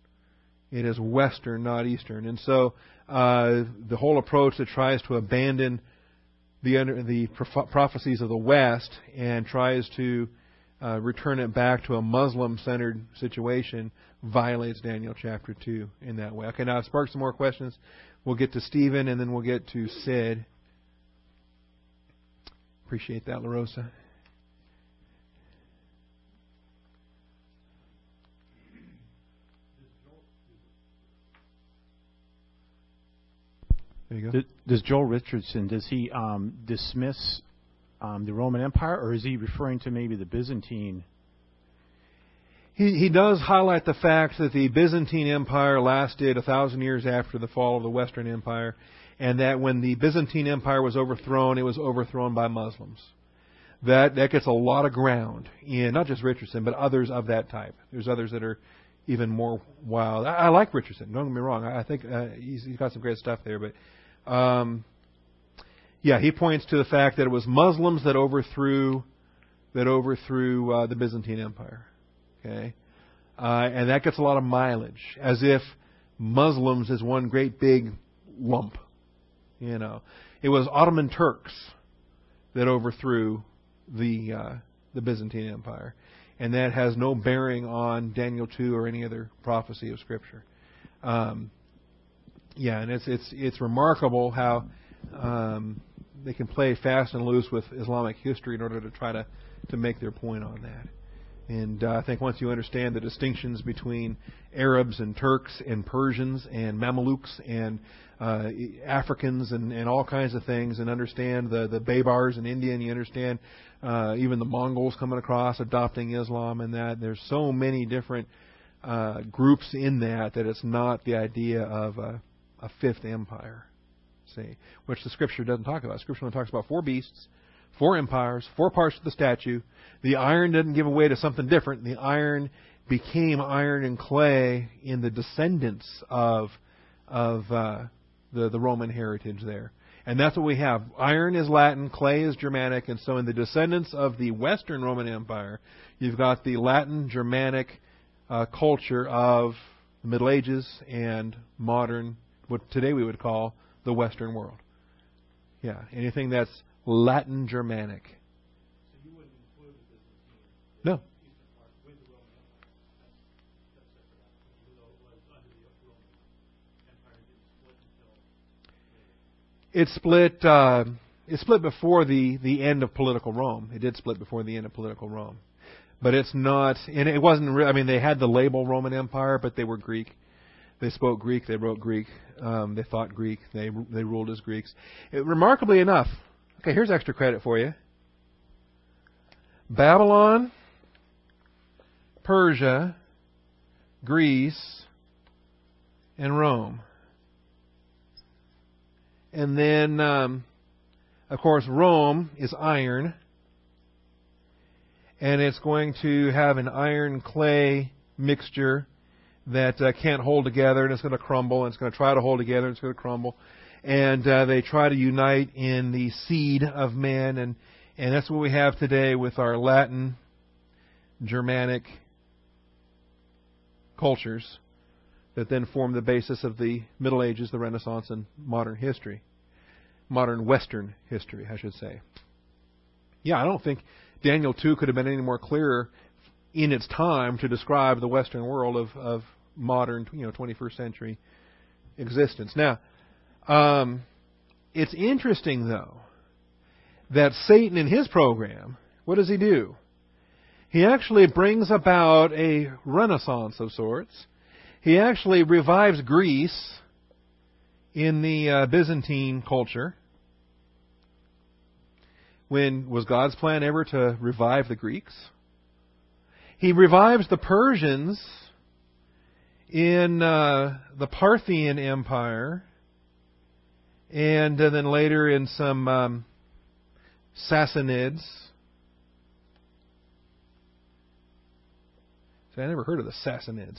S1: It is Western, not Eastern. And so uh, the whole approach that tries to abandon the the prophecies of the West and tries to uh, return it back to a Muslim-centered situation violates Daniel chapter two in that way. Okay, now I've sparked some more questions. We'll get to Stephen, and then we'll get to Sid. Appreciate that, La Rosa. There you go.
S4: Does Joel Richardson, does he um, dismiss um, the Roman Empire, or is he referring to maybe the Byzantine?
S1: He, he does highlight the fact that the Byzantine Empire lasted a thousand years after the fall of the Western Empire, and that when the Byzantine Empire was overthrown, it was overthrown by Muslims. That that gets a lot of ground in not just Richardson, but others of that type. There's others that are even more wild. I, I like Richardson. Don't get me wrong. I, I think uh, he's, he's got some great stuff there, but. Um, yeah, he points to the fact that it was Muslims that overthrew that overthrew uh, the Byzantine Empire. Okay, uh, and that gets a lot of mileage, as if Muslims is one great big lump. You know, it was Ottoman Turks that overthrew the uh, the Byzantine Empire, and that has no bearing on Daniel two or any other prophecy of Scripture. Um, Yeah, and it's it's it's remarkable how um, they can play fast and loose with Islamic history in order to try to, to make their point on that. And uh, I think once you understand the distinctions between Arabs and Turks and Persians and Mamelukes and uh, Africans and, and all kinds of things, and understand the, the Baybars in India, and you understand uh, even the Mongols coming across adopting Islam, and that there's so many different uh, groups in that that it's not the idea of a a fifth empire, see, which the Scripture doesn't talk about. Scripture only talks about four beasts, four empires, four parts to the statue. The iron didn't give away to something different. The iron became iron and clay in the descendants of of uh, the the Roman heritage there. And that's what we have. Iron is Latin, clay is Germanic, and so in the descendants of the Western Roman Empire, you've got the Latin Germanic uh, culture of the Middle Ages and modern, what today we would call the Western world. Yeah, anything that's Latin Germanic.
S4: So you wouldn't include the Byzantine,
S1: No.
S4: eastern part with the Roman Empire. That's, that's separate. Even though it was under the Roman Empire, it didn't split until later.
S1: It split. Uh, it split before the, the end of political Rome. It did split before the end of political Rome, but it's not. And it wasn't. Re- I mean, they had the label Roman Empire, but they were Greek. They spoke Greek. They wrote Greek. Um, they thought Greek. They they ruled as Greeks. It, remarkably enough, okay, here's extra credit for you. Babylon, Persia, Greece, and Rome. And then, um, of course, Rome is iron. And it's going to have an iron-clay mixture that uh, can't hold together, and it's going to crumble, and it's going to try to hold together, and it's going to crumble. And uh, they try to unite in the seed of man, and, and that's what we have today with our Latin, Germanic cultures that then form the basis of the Middle Ages, the Renaissance, and modern history. Modern Western history, I should say. Yeah, I don't think Daniel two could have been any more clearer in its time to describe the Western world of, of modern, you know, twenty-first century existence. Now, um, it's interesting, though, that Satan in his program, what does he do? He actually brings about a renaissance of sorts. He actually revives Greece in the uh, Byzantine culture. When was God's plan ever to revive the Greeks? He revives the Persians in uh, the Parthian Empire, and uh, then later in some um, Sassanids. See, I never heard of the Sassanids.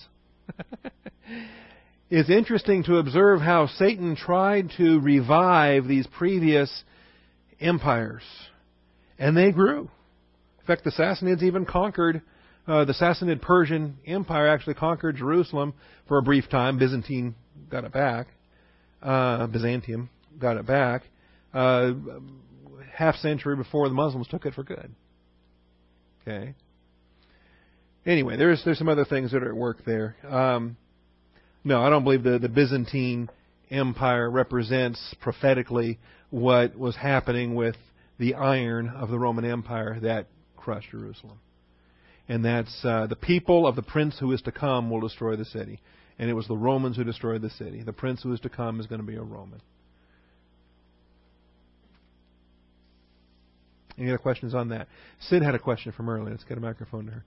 S1: It's interesting to observe how Satan tried to revive these previous empires, and they grew. In fact, the Sassanids even conquered, uh, the Sassanid Persian Empire actually conquered Jerusalem for a brief time. Byzantine got it back. Uh, Byzantium got it back. Uh, half century before the Muslims took it for good. Okay. Anyway, there's there's some other things that are at work there. Um, no, I don't believe the, the Byzantine Empire represents prophetically what was happening with the iron of the Roman Empire that crushed Jerusalem. And that's uh, the people of the prince who is to come will destroy the city. And it was the Romans who destroyed the city. The prince who is to come is going to be a Roman. Any other questions on that? Sid had a question from earlier. Let's get a microphone to her.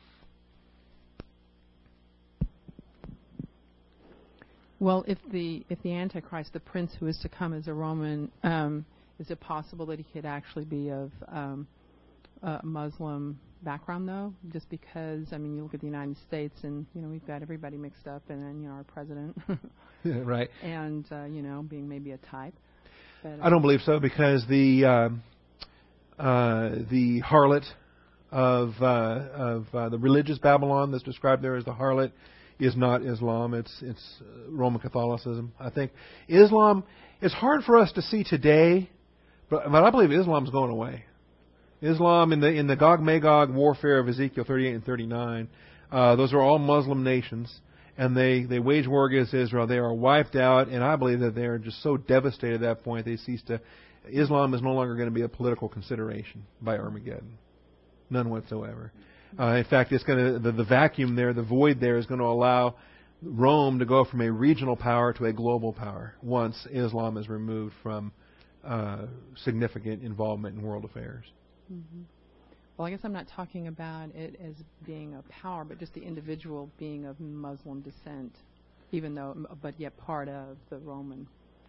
S5: Well, if the if the Antichrist, the prince who is to come, is a Roman, um, is it possible that he could actually be of um, a Muslim background, though? Just because, I mean, you look at the United States, and you know we've got everybody mixed up, and then you know our president,
S1: right?
S5: And uh, you know, being maybe a type. But, uh,
S1: I don't believe so, because the uh, uh, the harlot of uh, of uh, the religious Babylon that's described there as the harlot is not Islam. It's it's Roman Catholicism. I think Islam, it's hard for us to see today, but, but I believe Islam's going away. Islam in the in the Gog-Magog warfare of Ezekiel thirty-eight and thirty-nine, uh, those are all Muslim nations, and they, they wage war against Israel. They are wiped out, and I believe that they are just so devastated at that point they cease to. Islam is no longer going to be a political consideration by Armageddon, none whatsoever. Uh, in fact, it's going to the, the vacuum there, the void there, is going to allow Rome to go from a regional power to a global power once Islam is removed from uh, significant involvement in world affairs.
S5: Mm-hmm. Well, I guess I'm not talking about it as being a power, but just the individual being of Muslim descent, even though, but yet part of the Roman.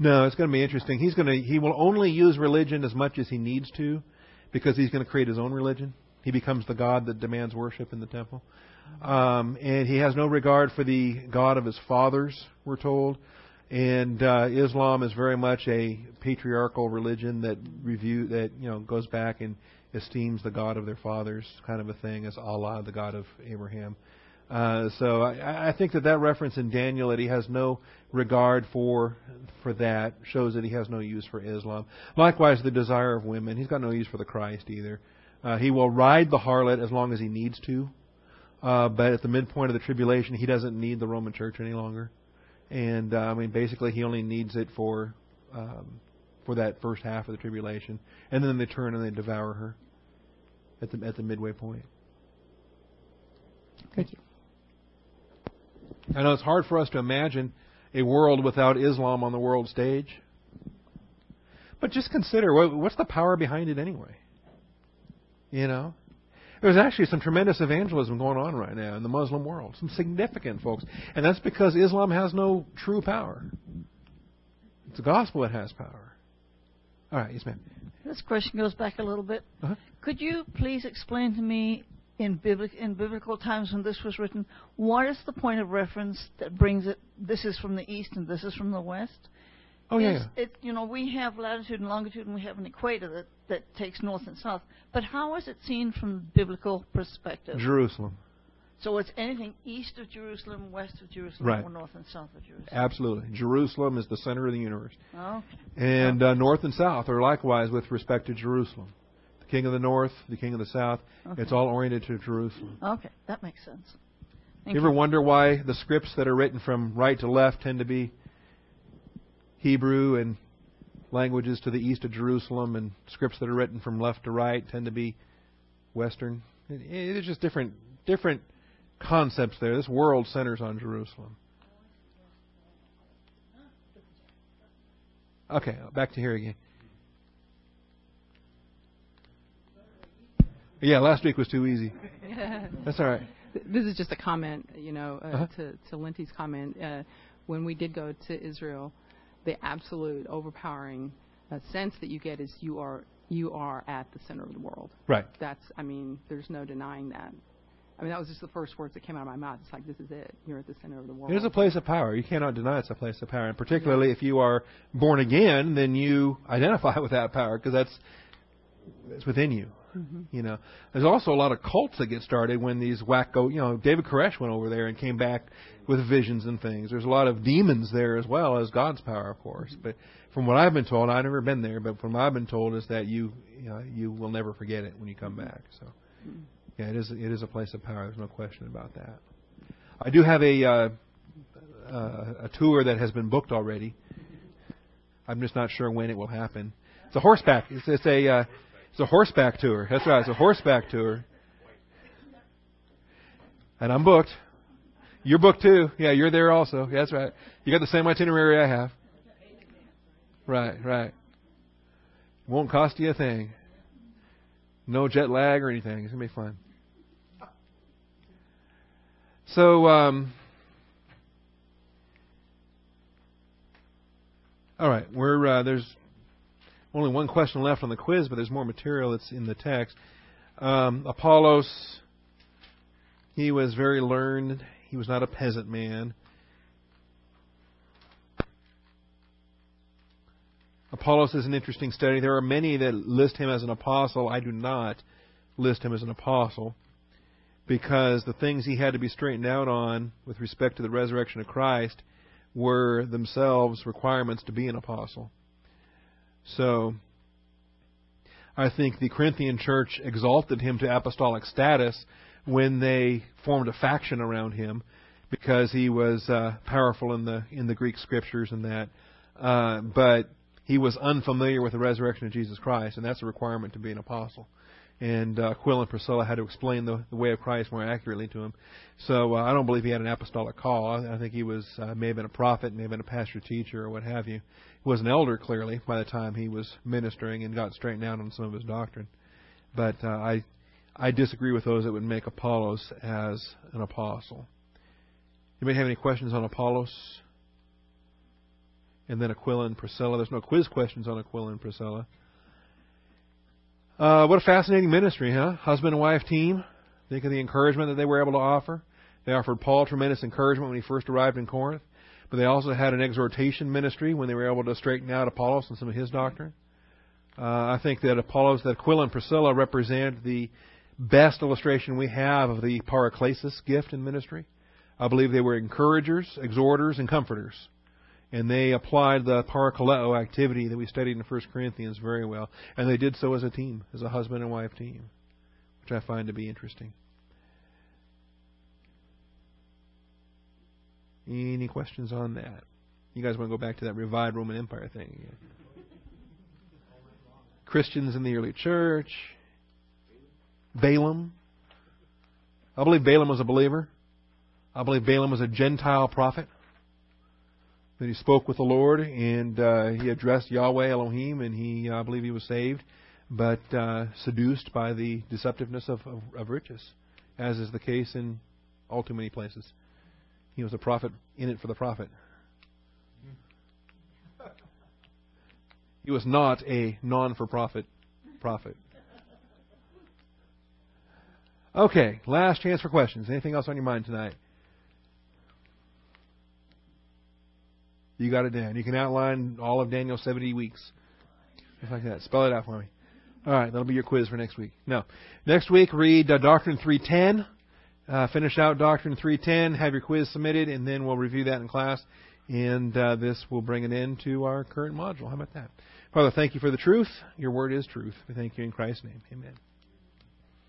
S1: No, it's going to be interesting. He's going to he will only use religion as much as he needs to, because he's going to create his own religion. He becomes the god that demands worship in the temple, um, and he has no regard for the God of his fathers, we're told. And uh, Islam is very much a patriarchal religion that review that you know goes back and esteems the God of their fathers, kind of a thing, as Allah, the God of Abraham. Uh, so I, I think that that reference in Daniel, that he has no regard for for that, shows that he has no use for Islam. Likewise, the desire of women. He's got no use for the Christ either. Uh, he will ride the harlot as long as he needs to, uh, but at the midpoint of the tribulation, he doesn't need the Roman Church any longer. And uh, I mean, basically, he only needs it for um, for that first half of the tribulation, and then they turn and they devour her at the at the midway point.
S5: Thank you.
S1: I know it's hard for us to imagine a world without Islam on the world stage, but just consider what, what's the power behind it anyway. You know, there's actually some tremendous evangelism going on right now in the Muslim world, some significant folks, and that's because Islam has no true power. It's the gospel that has power. All right, yes, ma'am.
S3: This question goes back a little bit.
S1: Uh-huh.
S3: Could you please explain to me, in, biblic, in biblical times when this was written, what is the point of reference that brings it, this is from the east and this is from the west?
S1: Oh, yeah.
S3: Is
S1: yeah.
S3: It, you know, we have latitude and longitude, and we have an equator that, that takes north and south. But how is it seen from the biblical perspective?
S1: Jerusalem.
S3: So it's anything east of Jerusalem, west of Jerusalem,
S1: Right.
S3: or north and south of Jerusalem?
S1: Absolutely. Jerusalem is the center of the universe.
S3: Okay.
S1: And uh, north and south are likewise with respect to Jerusalem. The king of the north, the king of the south,
S3: Okay.
S1: it's all oriented to Jerusalem.
S3: Okay, that makes sense. Thank
S1: You ever wonder why the scripts that are written from right to left tend to be Hebrew and languages to the east of Jerusalem, and scripts that are written from left to right tend to be Western? It, it's just different different concepts there. This world centers on Jerusalem. Okay, back to here again. Yeah, last week was too easy. That's all right.
S5: This is just a comment, you know, uh,
S1: Uh-huh.
S5: to, to Linty's comment. Uh, when we did go to Israel, the absolute overpowering uh, sense that you get is you are you are at the center of the world.
S1: Right.
S5: That's, I mean, there's no denying that. I mean, that was just the first words that came out of my mouth. It's like, this is it. You're at the center of the world.
S1: It is a place of power. You cannot deny it's a place of power. And particularly if you are born again, then you identify with that power because that's it's within you.
S5: Mm-hmm.
S1: You know, there's also a lot of cults that get started when these wacko. You know, David Koresh went over there and came back with visions and things. There's a lot of demons there as well as God's power, of course. But from what I've been told, I've never been there, but from what I've been told is that you, you know, you will never forget it when you come back. So, yeah, it is it is a place of power. There's no question about that. I do have a uh, uh, a tour that has been booked already. I'm just not sure when it will happen. It's a horseback. It's, it's a uh, It's a horseback tour. That's right. It's a horseback tour. And I'm booked. You're booked too. Yeah, you're there also. Yeah, that's right. You got the same itinerary I have. Right, right. Won't cost you a thing. No jet lag or anything. It's going to be fun. So, um, all right. We're uh, there's only one question left on the quiz, but there's more material that's in the text. Um, Apollos, he was very learned. He was not a peasant man. Apollos is an interesting study. There are many that list him as an apostle. I do not list him as an apostle because the things he had to be straightened out on with respect to the resurrection of Christ were themselves requirements to be an apostle. So, I think the Corinthian church exalted him to apostolic status when they formed a faction around him because he was uh, powerful in the in the Greek scriptures and that. Uh, but he was unfamiliar with the resurrection of Jesus Christ, and that's a requirement to be an apostle. And uh, Aquila and Priscilla had to explain the, the way of Christ more accurately to him. So uh, I don't believe he had an apostolic call. I, I think he was uh, may have been a prophet, may have been a pastor teacher, or what have you. He was an elder, clearly, by the time he was ministering and got straightened out on some of his doctrine. But uh, I I disagree with those that would make Apollos as an apostle. Anybody have any questions on Apollos? and then Aquila and Priscilla. There's no quiz questions on Aquila and Priscilla. Uh, what a fascinating ministry, huh? Husband and wife team. Think of the encouragement that they were able to offer. They offered Paul tremendous encouragement when he first arrived in Corinth, but they also had an exhortation ministry when they were able to straighten out Apollos and some of his doctrine. Uh, I think that Apollos, that Aquila and Priscilla represent the best illustration we have of the paraklesis gift in ministry. I believe they were encouragers, exhorters, and comforters. And they applied the parakaleo activity that we studied in First Corinthians very well. And they did so as a team, as a husband and wife team, which I find to be interesting. Any questions on that? You guys want to go back to that revived Roman Empire thing again? Christians in the early church. Balaam. I believe Balaam was a believer. I believe Balaam was a Gentile prophet. That he spoke with the Lord and uh, he addressed Yahweh Elohim, and he, I believe, he was saved, but uh, seduced by the deceptiveness of, of, of riches, as is the case in all too many places. He was a prophet in it for the profit. He was not a non-for-profit prophet. Okay, last chance for questions. Anything else on your mind tonight? You got it down. You can outline all of Daniel's seventy weeks. Just like that. Spell it out for me. All right, that'll be your quiz for next week. No. Next week, read uh, Doctrine three ten. Uh, finish out Doctrine three ten. Have your quiz submitted, and then we'll review that in class. And uh, this will bring an end to our current module. How about that? Father, thank you for the truth. Your word is truth. We thank you in Christ's name. Amen.